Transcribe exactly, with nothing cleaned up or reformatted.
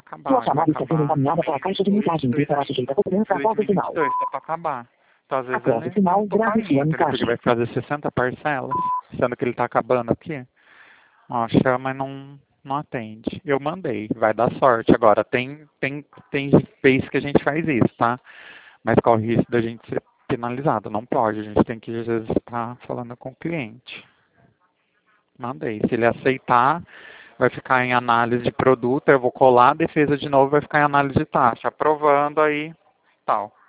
acabar. Sua vai chamada está sendo acabar. encaminhada para a caixa de mensagem e será sujeita a cobrança após o sinal. dois mil e vinte e dois, tá pra acabar. Então, às vezes, Após ele o sinal, não tô grave sua caindo, ele mensagem. porque vai fazer sessenta parcelas, sendo que ele tá acabando aqui. Ó, chama e não, não atende. Eu mandei, vai dar sorte. Agora, tem, tem, tem vez que a gente faz isso, tá? Mas corre o risco da gente ser penalizado. Não pode, a gente tem que, às vezes, estar falando com o cliente. Mandei. Se ele aceitar, vai ficar em análise de produto, eu vou colar a defesa de novo, vai ficar em análise de taxa. Aprovando aí, tal.